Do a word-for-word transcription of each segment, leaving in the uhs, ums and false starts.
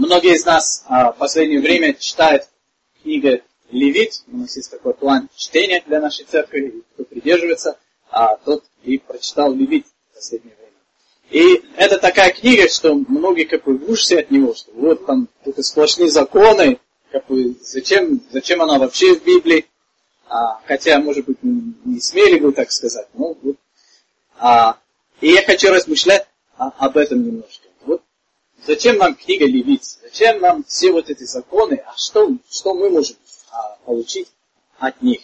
Многие из нас а, в последнее время читают книгу Левит. У нас есть такой план чтения для нашей церкви. И кто придерживается, а, тот и прочитал Левит в последнее время. И это такая книга, что многие как бы в ужасе от него, что вот там только сплошные законы, как бы зачем, зачем она вообще в Библии. А, хотя, может быть, не, не смели бы так сказать. Но, вот, а, и я хочу размышлять а, об этом немножко. Вот, зачем нам книга Левит? Зачем нам все вот эти законы? А что, что мы можем а, получить от них?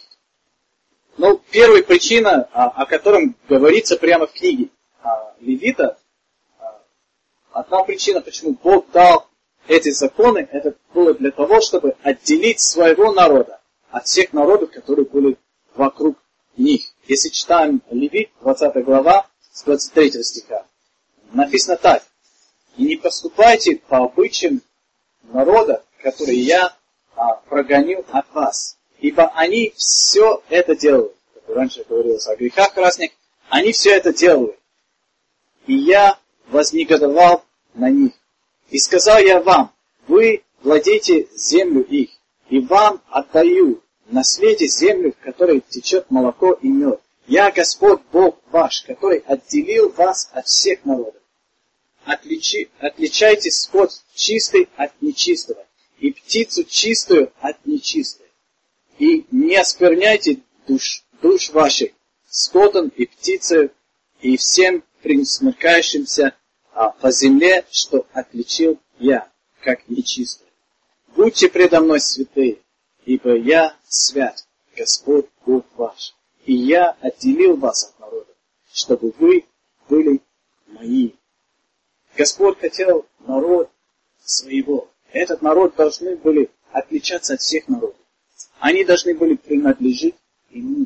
Ну, первая причина, а, о котором говорится прямо в книге а, Левита, а, одна причина, почему Бог дал эти законы, это было для того, чтобы отделить своего народа от всех народов, которые были вокруг них. Если читаем Левит, двадцатая глава, с двадцать третьего стиха, написано так. «И не поступайте по обычаям народа, которые я а, прогоню от вас, ибо они все это делают». Как раньше говорилось о грехах разных, они все это делают. «И я вознегодовал на них. И сказал я вам, вы владеете землю их, и вам отдаю на свете землю, в которой течет молоко и мед. Я Господь Бог ваш, который отделил вас от всех народов. Отличи, отличайте скот чистый от нечистого, и птицу чистую от нечистой. И не оскверняйте душ, душ ваших скотом и птицей, и всем присмыкающимся а, по земле, что отличил я, как нечистое. Будьте предо мной святые, ибо я свят, Господь Бог ваш, и я отделил вас от народа, чтобы вы были мои. Господь хотел народ своего. Этот народ должны были отличаться от всех народов. Они должны были принадлежать ему.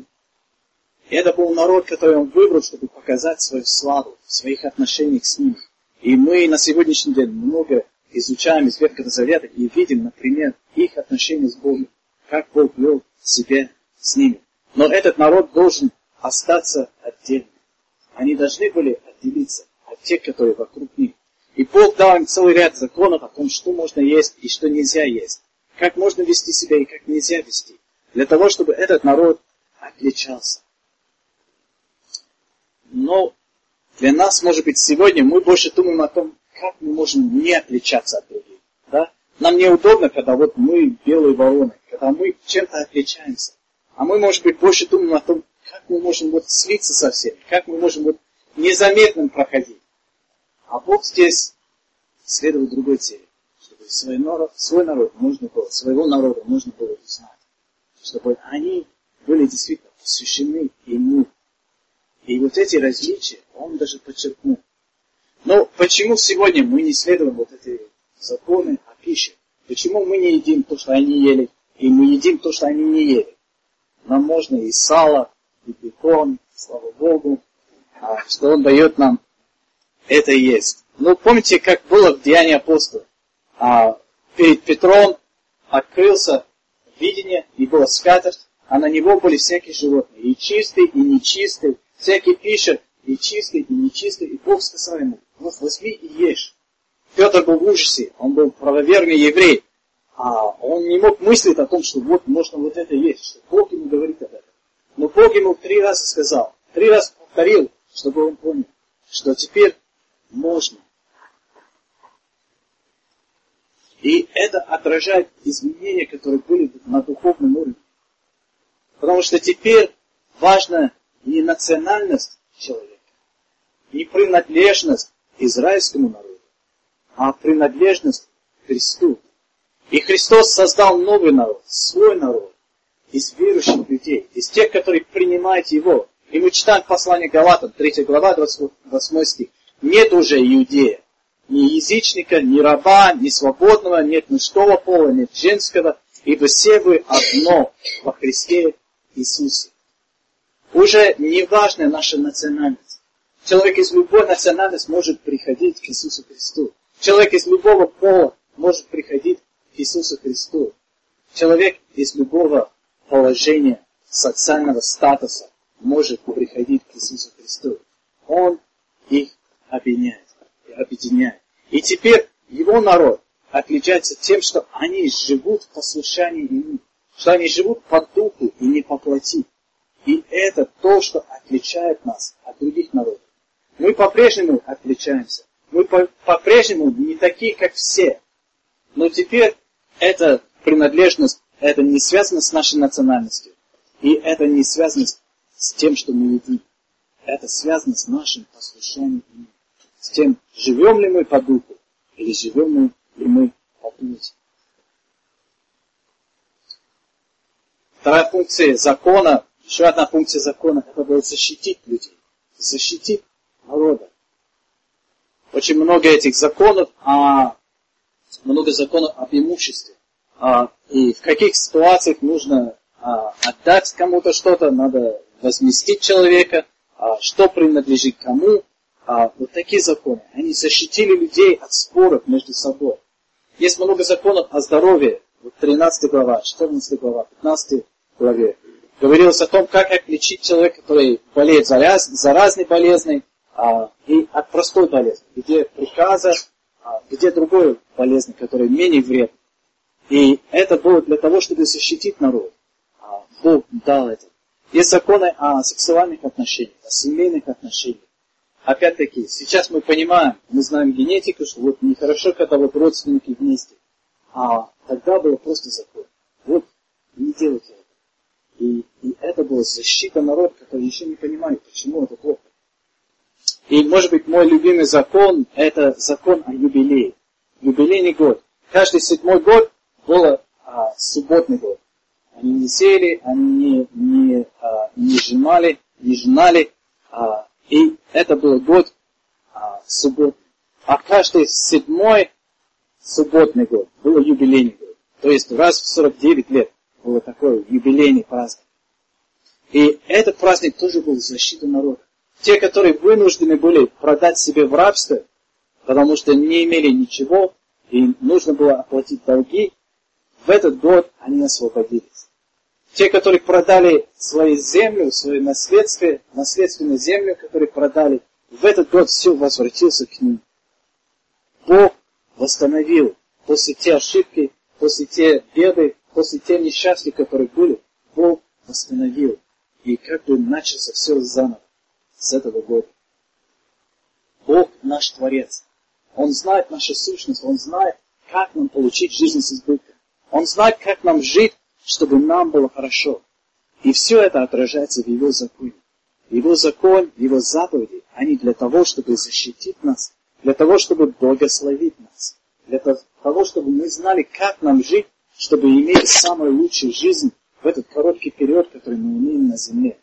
Это был народ, который он выбрал, чтобы показать свою славу в своих отношениях с ним. И мы на сегодняшний день много изучаем из Ветхого Завета и видим, например, их отношения с Богом, как Бог вел себя с ними. Но этот народ должен остаться отдельным. Они должны были отделиться от тех, которые вокруг них. И Бог дал им целый ряд законов о том, что можно есть и что нельзя есть. Как можно вести себя и как нельзя вести. Для того, чтобы этот народ отличался. Но для нас, может быть, сегодня мы больше думаем о том, как мы можем не отличаться от других. Да? Нам неудобно, когда вот мы белые вороны, когда мы чем-то отличаемся. А мы, может быть, больше думаем о том, как мы можем вот слиться со всеми, как мы можем вот незаметным проходить. А Бог здесь следовал другой цели, чтобы свой народ, свой народ нужно было, своего народа нужно было узнать, чтобы они были действительно посвящены Ему. И вот эти различия Он даже подчеркнул. Но почему сегодня мы не следуем вот эти законы о пище? Почему мы не едим то, что они ели, и мы едим то, что они не ели? Нам можно и сало, и бекон, слава Богу, что Он дает нам это есть. Ну, помните, как было в Деянии апостолов? А, перед Петром открылся видение, и была скатерть, а на него были всякие животные, и чистые, и нечистые, всякие пища, и чистые, и нечистые, и Бог сказал ему, вот возьми и ешь. Петр был в ужасе, он был правоверный еврей, а он не мог мыслить о том, что вот можно вот это есть, что Бог ему говорит об этом. Но Бог ему три раза сказал, три раза повторил, чтобы он понял, что теперь можно. И это отражает изменения, которые были на духовном уровне. Потому что теперь важна не национальность человека, не принадлежность израильскому народу, а принадлежность Христу. И Христос создал новый народ, свой народ, из верующих людей, из тех, которые принимают Его. И мы читаем послание Галатам, третья глава, двадцать восьмой стих. Нет уже иудея, ни язычника, ни раба, ни свободного, нет мужского пола, нет женского, ибо все вы одно во Христе Иисусе. Уже не важна наша национальность. Человек из любой национальности может приходить к Иисусу Христу. Человек из любого пола может приходить к Иисусу Христу. Человек из любого положения, социального статуса может приходить к Иисусу Христу. Он их объединяет. объединяет. И теперь его народ отличаются тем, что они живут в послушании Ему, что они живут по духу и не по плоти. И это то, что отличает нас от других народов. Мы по-прежнему отличаемся. Мы по-прежнему не такие, как все. Но теперь эта принадлежность, это не связано с нашей национальностью. И это не связано с тем, что мы едим. Это связано с нашим послушанием Ему. С тем, живем ли мы по духу, или живем ли мы по плоти. Вторая функция закона, еще одна функция закона, это было защитить людей. Защитить народа. Очень много этих законов, а, много законов об имуществе. А, и в каких ситуациях нужно а, отдать кому-то что-то, надо возместить человека, а, что принадлежит кому. А, вот такие законы. Они защитили людей от споров между собой. Есть много законов о здоровье. Вот тринадцатая глава, четырнадцатая глава, пятнадцатая главе. Говорилось о том, как лечить человека, который болеет зараз, заразной болезнью, а, и от простой болезни, где приказа, а, где другой болезнь, которая менее вредна. И это было для того, чтобы защитить народ. А, Бог дал это. Есть законы о сексуальных отношениях, о семейных отношениях. Опять-таки, сейчас мы понимаем, мы знаем генетику, что вот нехорошо, когда вот родственники вместе. А тогда было просто закон. Вот, не делайте это. И, и это была защита народа, который еще не понимает, почему это плохо. И, может быть, мой любимый закон, это закон о юбилее. Юбилейный год. Каждый седьмой год был а, субботный год. Они не сеяли, они не, не, а, не женали, не женали. А, и это был год а, субботный. А каждый седьмой субботный год был юбилейный год. То есть раз в сорок девять лет был такой юбилейный праздник. И этот праздник тоже был защитой народа. Те, которые вынуждены были продать себе в рабство, потому что не имели ничего, и нужно было оплатить долги, в этот год они освободились. Те, которые продали свою землю, свое наследство, наследственную землю, которые продали, в этот год все возвратился к ним. Бог восстановил после те ошибки, после те беды, после те несчастья, которые были, Бог восстановил. И как бы начался все заново с этого года. Бог наш Творец. Он знает нашу сущность, Он знает, как нам получить жизнь с избытком. Он знает, как нам жить, чтобы нам было хорошо. И все это отражается в Его законе. Его закон, Его заповеди, они для того, чтобы защитить нас, для того, чтобы благословить нас, для того, чтобы мы знали, как нам жить, чтобы иметь самую лучшую жизнь в этот короткий период, который мы имеем на земле.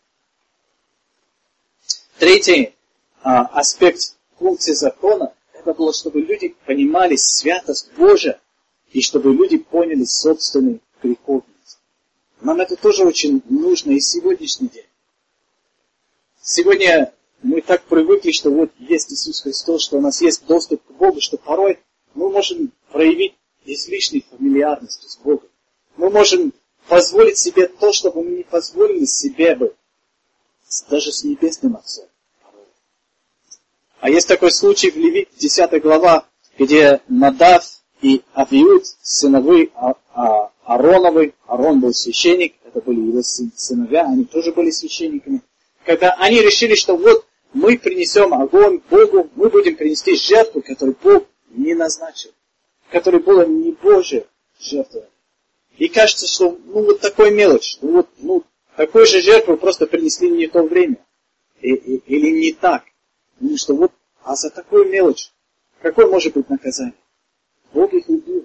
Третий а, аспект функции закона, это было, чтобы люди понимали святость Божия, и чтобы люди поняли собственную греховность. Нам это тоже очень нужно и в сегодняшний день. Сегодня мы так привыкли, что вот есть Иисус Христос, что у нас есть доступ к Богу, что порой мы можем проявить излишней фамильярности с Богом. Мы можем позволить себе то, что бы мы не позволили себе бы, даже с Небесным Отцом. А есть такой случай в Левит, десятая глава, где Надав и Авиуд, сыновы Аароновы, Аарон был священник, это были его сыновья, они тоже были священниками. Когда они решили, что вот мы принесем огонь Богу, мы будем принести жертву, которую Бог не назначил, которая была не Божья жертва. И кажется, что ну вот такой мелочь, ну вот ну, такую же жертву просто принесли не в то время. И, и, или не так. Ну что вот, а за такую мелочь, какое может быть наказание? Бог их любил.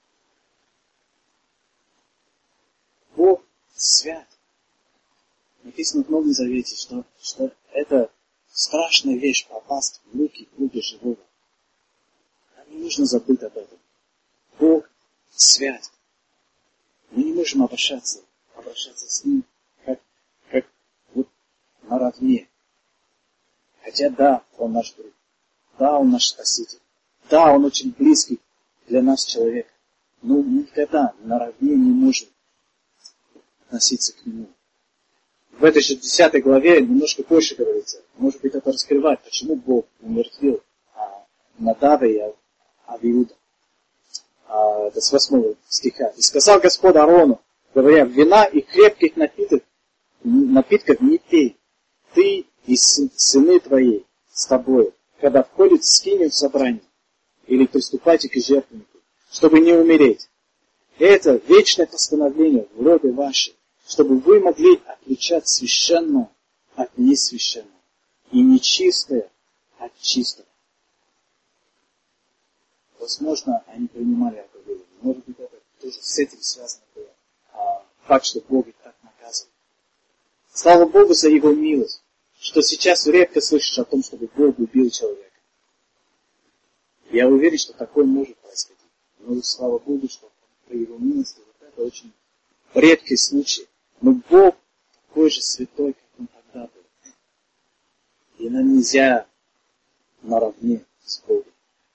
Бог свят. Написано в Новом Завете, что, что это страшная вещь попасть в руки Бога живого. Нам не нужно забыть об этом. Бог свят. Мы не можем обращаться, обращаться с Ним как, как вот наравне. Хотя да, Он наш друг. Да, Он наш Спаситель. Да, Он очень близкий для нас человек. Но мы никогда наравне не можем относиться к Нему. В этой же десятой главе немножко больше говорится. Может быть, это раскрывает, почему Бог умертвил а, Надава и Авиуда. а, это с восьмого стиха. «И сказал Господь Аарону, говоря, вина и крепких напитков, напитков не пей, ты и сыны твои с тобой, когда входит в скинию в собрание, или приступайте к жертвеннику, чтобы не умереть. Это вечное постановление в роде вашей, чтобы вы могли отличать священное от несвященного, и нечистое от чистого». Возможно, они принимали это веру. Может быть, это тоже с этим связано было. А, факт, что Бог их так наказывал. Слава Богу за Его милость, что сейчас редко слышишь о том, чтобы Бог убил человека. Я уверен, что такое может происходить. Но слава Богу, что по Его милости вот это очень редкий случай. Но Бог такой же святой, как Он тогда был. И нам нельзя наравне с Богом.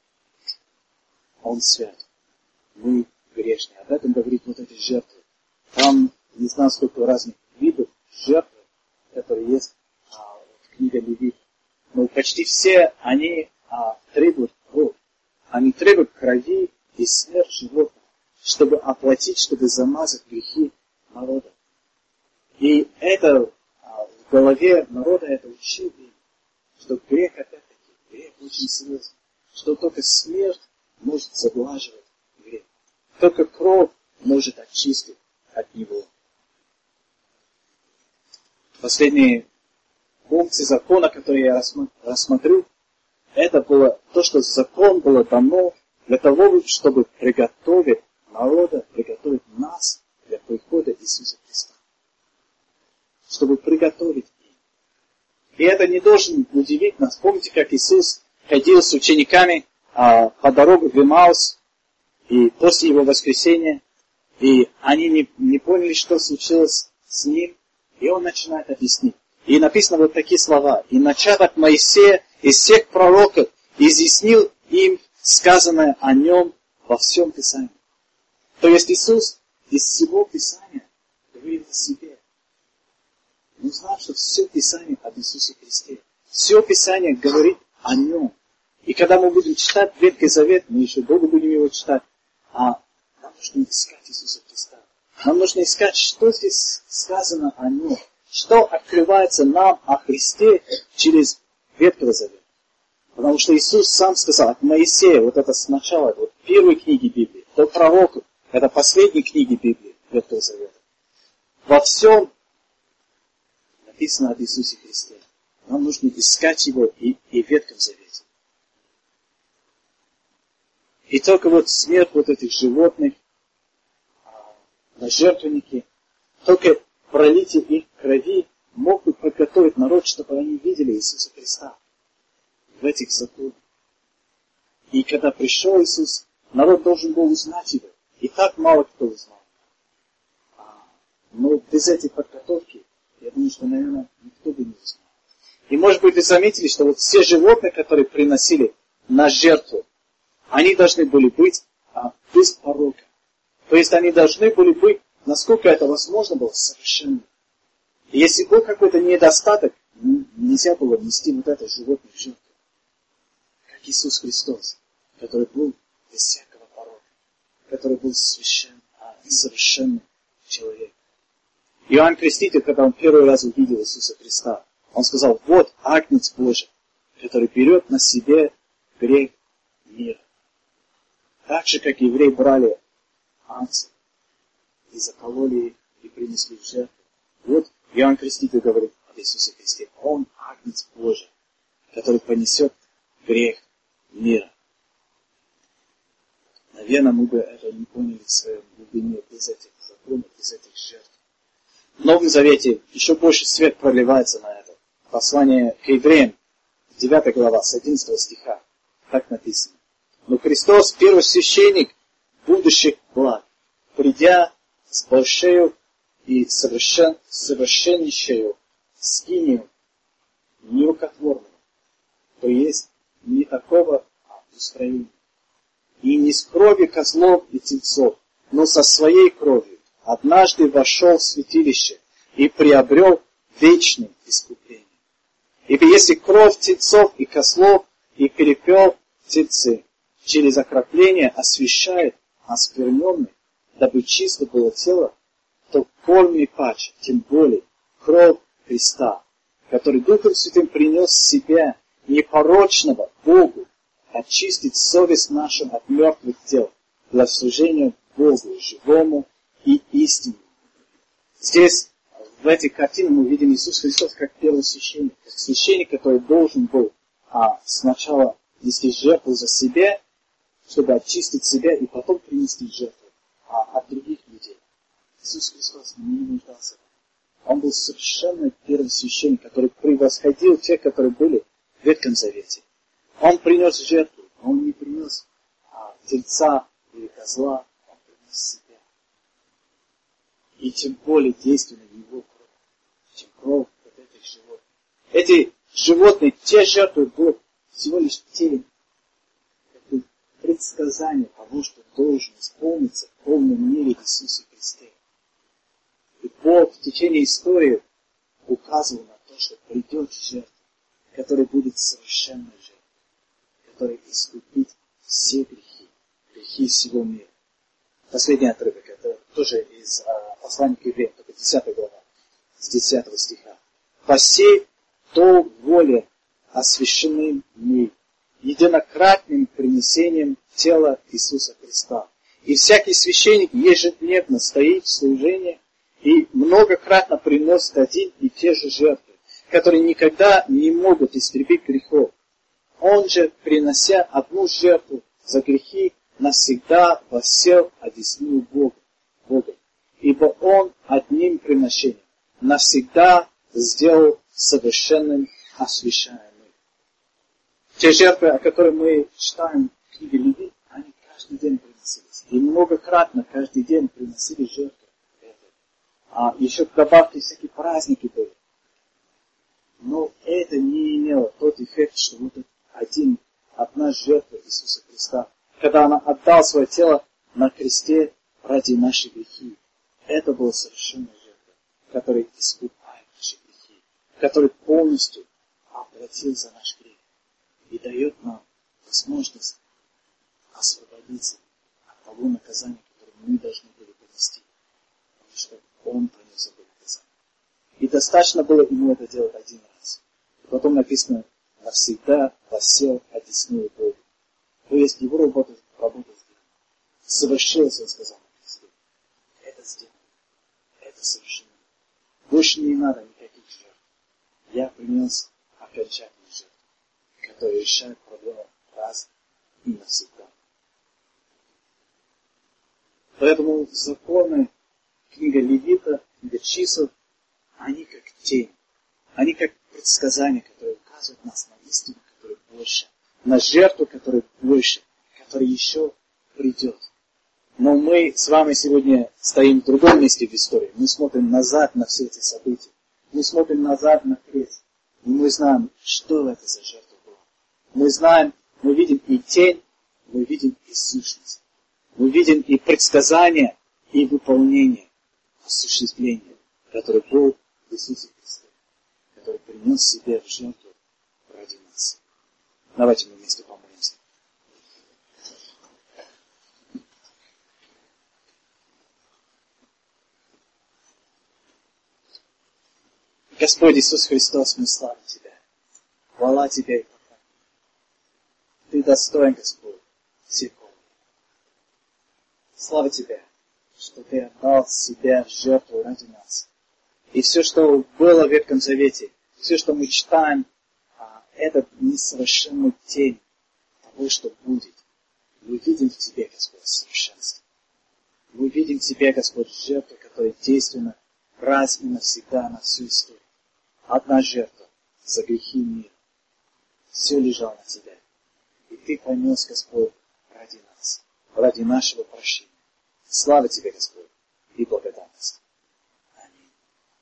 Он свят. Мы грешные. Об этом говорит вот эти жертвы. Там не знаю, сколько разных видов жертв, которые есть а, в книге Левит. Но почти все они а, требуют крови. Они требуют крови и смерть животных, чтобы оплатить, чтобы замазать грехи народа. И это а, в голове народа это учил им, что грех опять-таки, грех очень серьезный, что только смерть может заглаживать грех. Только кровь может очистить от него. Последние пункты закона, которые я рассмотрю, это было то, что закон было дано для того, чтобы приготовить народа, приготовить нас для прихода Иисуса Христа. Чтобы приготовить их. И это не должен удивить нас. Помните, как Иисус ходил с учениками а, по дороге в Эмаус, и после Его воскресения, и они не, не поняли, что случилось с Ним, и Он начинает объяснить. И написано вот такие слова. «И начав от Моисея и всех пророков, изъяснил им сказанное о Нем во всем Писании». То есть Иисус из всего Писания говорит о себе. Мы знаем, что все Писание об Иисусе Христе. Все Писание говорит о Нем. И когда мы будем читать Ветхий Завет, мы еще долго будем его читать, а нам нужно искать Иисуса Христа. Нам нужно искать, что здесь сказано о Нем. Что открывается нам о Христе через Ветхий Завет. Потому что Иисус сам сказал от Моисея, вот это сначала, вот первой книги Библии, до пророков, это последней книги Библии, Ветхого Завета. Во всем написано об Иисусе Христе. Нам нужно искать Его и, и в Ветхом Завете. И только вот смерть вот этих животных на жертвеннике, только пролитие их крови мог бы подготовить народ, чтобы они видели Иисуса Христа в этих законах. И когда пришел Иисус, народ должен был узнать Его. И так мало кто узнал. Но без этой подготовки, я думаю, что, наверное, никто бы не узнал. И, может быть, вы заметили, что вот все животные, которые приносили на жертву, они должны были быть а, без порока. То есть они должны были быть, насколько это возможно было, совершенны. И если был какой-то недостаток, нельзя было нести вот это животное в жертву. Как Иисус Христос, который был без всякого порока, который был священ, а, совершенный человек. Иоанн Креститель, когда он первый раз увидел Иисуса Христа, он сказал: вот Агнец Божий, который берет на себе грех мира. Так же, как евреи брали агнца и закололи их и принесли в жертву. Вот Иоанн Креститель говорит об Иисусе Христе. Он Агнец Божий, который понесет грех мира. Наверное, мы бы это не поняли в своем глубине без этих законов, без этих жертв. В Новом Завете еще больше свет проливается на это. Послание к евреям, девятая глава, с одиннадцатого стиха. Так написано. Но Христос, первосвященник будущих благ, придя с большою и совершен, совершеннейшую скинию нерукотворную, то есть не такого устроения, и не с крови козлов и тельцов, но со своей кровью однажды вошел в святилище и приобрел вечное искупление. Ибо если кровь тельцов и козлов и перепел тельцы через окропление освящает, оскверненный, дабы чисто было тело, то кольми паче, тем более, кровь Христа, который Духом Святым принес себя непорочного Богу, очистить совесть нашу от мертвых тел для служения Богу, живому и истинному. Здесь, в этой картине, мы видим Иисус Христос как первосвященник, как священник, который должен был а, сначала нести жертву за себя, чтобы очистить себя, и потом принести жертву а, от других людей. Иисус Христос не нуждался. Он был совершенно первосвященник, который превосходил тех, которые были в Ветхом Завете. Он принес жертву, он не принес а, тельца или козла, он принес себя. И тем более действенна его кровь, чем кровь вот этих животных. Эти животные, те жертвы были всего лишь тень, предсказание того, что должен исполниться в полном мире в Иисусе Христе. И Бог в течение истории указывал на то, что придет жертва, которая будет совершенной жертвой, которая искупит все грехи, грехи всего мира. Последний отрывок, это тоже из а, послания к евреям, только десятая глава, с десятого стиха. «По сей то воле освящены мы единократным принесением тела Иисуса Христа. И всякий священник ежедневно стоит в служении и многократно приносит один и те же жертвы, которые никогда не могут истребить грехов. Он же, принося одну жертву за грехи, навсегда воссел одесную Бога, Бога. Ибо Он одним приношением навсегда сделал совершенным освящаемым». Те жертвы, о которых мы читаем в книге Левит, они каждый день приносились. И многократно каждый день приносили жертвы. А еще в добавке всякие праздники были. Но это не имело тот эффект, что вот один, одна жертва Иисуса Христа, когда она отдала свое тело на кресте ради наших грехи. Это была совершенная жертва, которая искупает наши грехи, который полностью оплатил за наш грех и дает нам возможность освободиться от того наказания, которое мы должны были понести, потому что Он понес это наказание. И достаточно было ему это делать один раз. И потом написано: навсегда воссел одесную Богу. То есть его работа, работа сделана. Совершилось, он сказал на кресте. Это сделано. Это совершено. Больше не надо никаких жертв. Я принес окончательный жертву, который решает проблему раз и навсегда. Поэтому законы, книга Левита, книга чисел, они как тень. Они как предсказания, которые указывают нас на истину, которая больше, на жертву, которая больше, которая еще придет. Но мы с вами сегодня стоим в другом месте в истории. Мы смотрим назад на все эти события. Мы смотрим назад на крест. И мы знаем, что это за жертва была. Мы знаем, мы видим и тень, мы видим и сущность. Мы видим и предсказание, и выполнение, осуществление, которое был в Иисусе Христе, который принес себя в жертву ради нас. Давайте мы вместе помолимся. Господь Иисус Христос, мы славим Тебя. Хвала Тебе и поклонение. Ты достоин, Господь, всех хвалы. Слава Тебе, что Ты отдал себя в жертву ради нас. И все, что было в Ветхом Завете, все, что мы читаем, это несовершенная тень того, что будет. Мы видим в Тебе, Господь, совершенство. Мы видим в Тебе, Господь, жертву, которая действенна раз и навсегда на всю историю. Одна жертва за грехи мира. Все лежало на Тебя. И Ты понес, Господь, ради нас, ради нашего прощения. Слава Тебе, Господь, и благодарность.